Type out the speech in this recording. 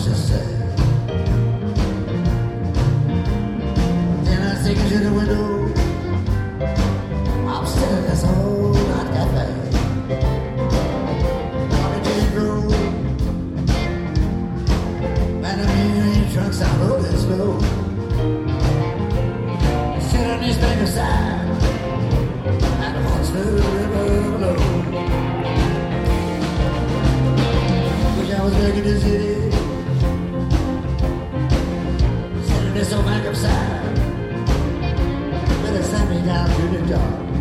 was just sad. Then I take her to the window. I'm still in this old night cafe. On the Jane Road. Man, I mean, trucks all over this road. Sit on this bank of side. And the watch the river below. Wish I was back in the city. Sitting this old back of side. But they sent me down to the job.